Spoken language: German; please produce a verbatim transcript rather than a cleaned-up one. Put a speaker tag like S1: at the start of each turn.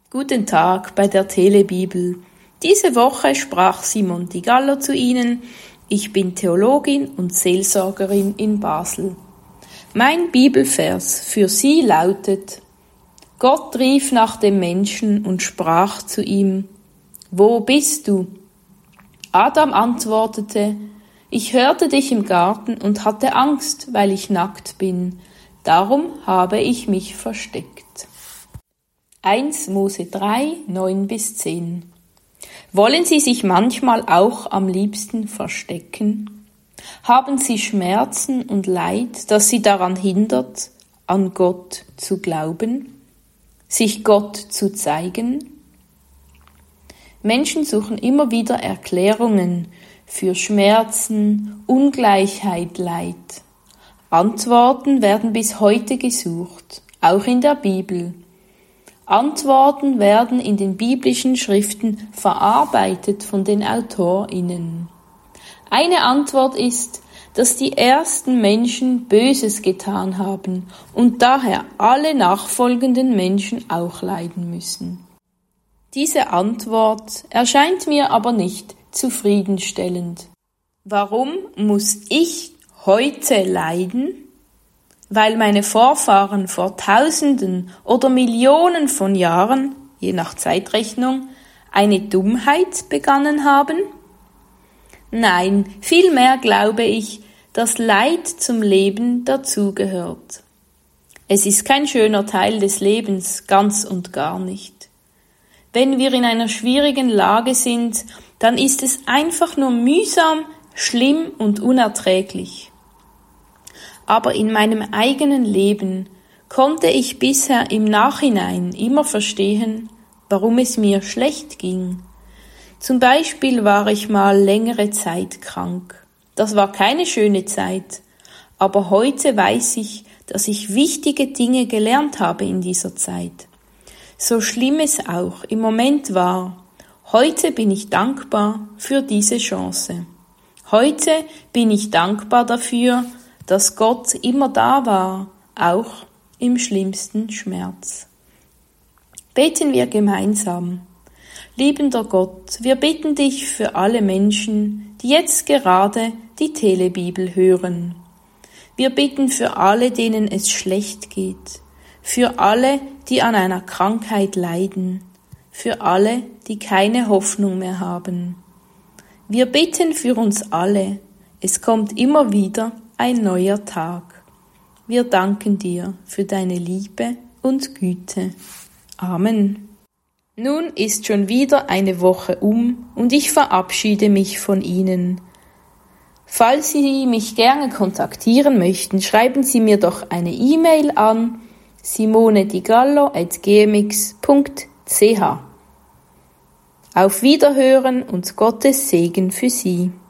S1: Guten Tag bei der Telebibel. Diese Woche sprach Simon Di Gallo zu Ihnen. Ich bin Theologin und Seelsorgerin in Basel. Mein Bibelvers für Sie lautet: Gott rief nach dem Menschen und sprach zu ihm: Wo bist du? Adam antwortete: Ich hörte dich im Garten und hatte Angst, weil ich nackt bin. Darum habe ich mich versteckt. eins Mose drei, neun bis zehn. Wollen Sie sich manchmal auch am liebsten verstecken? Haben Sie Schmerzen und Leid, das Sie daran hindert, an Gott zu glauben, sich Gott zu zeigen? Menschen suchen immer wieder Erklärungen für Schmerzen, Ungleichheit, Leid. Antworten werden bis heute gesucht, auch in der Bibel. Antworten werden in den biblischen Schriften verarbeitet von den AutorInnen. Eine Antwort ist, dass die ersten Menschen Böses getan haben und daher alle nachfolgenden Menschen auch leiden müssen. Diese Antwort erscheint mir aber nicht zufriedenstellend. Warum muss ich heute leiden? Weil meine Vorfahren vor Tausenden oder Millionen von Jahren, je nach Zeitrechnung, eine Dummheit begangen haben? Nein, vielmehr glaube ich, dass Leid zum Leben dazugehört. Es ist kein schöner Teil des Lebens, ganz und gar nicht. Wenn wir in einer schwierigen Lage sind, dann ist es einfach nur mühsam, schlimm und unerträglich. Aber in meinem eigenen Leben konnte ich bisher im Nachhinein immer verstehen, warum es mir schlecht ging. Zum Beispiel war ich mal längere Zeit krank. Das war keine schöne Zeit, aber heute weiß ich, dass ich wichtige Dinge gelernt habe in dieser Zeit. So schlimm es auch im Moment war, heute bin ich dankbar für diese Chance. Heute bin ich dankbar dafür, dass Gott immer da war, auch im schlimmsten Schmerz. Beten wir gemeinsam. Liebender Gott, wir bitten dich für alle Menschen, die jetzt gerade die Telebibel hören. Wir bitten für alle, denen es schlecht geht, für alle, die an einer Krankheit leiden, für alle, die keine Hoffnung mehr haben. Wir bitten für uns alle, es kommt immer wieder ein neuer Tag. Wir danken dir für deine Liebe und Güte. Amen. Nun ist schon wieder eine Woche um und ich verabschiede mich von Ihnen. Falls Sie mich gerne kontaktieren möchten, schreiben Sie mir doch eine E-Mail an simone-di-gallo at gmx punkt c h. Auf Wiederhören und Gottes Segen für Sie.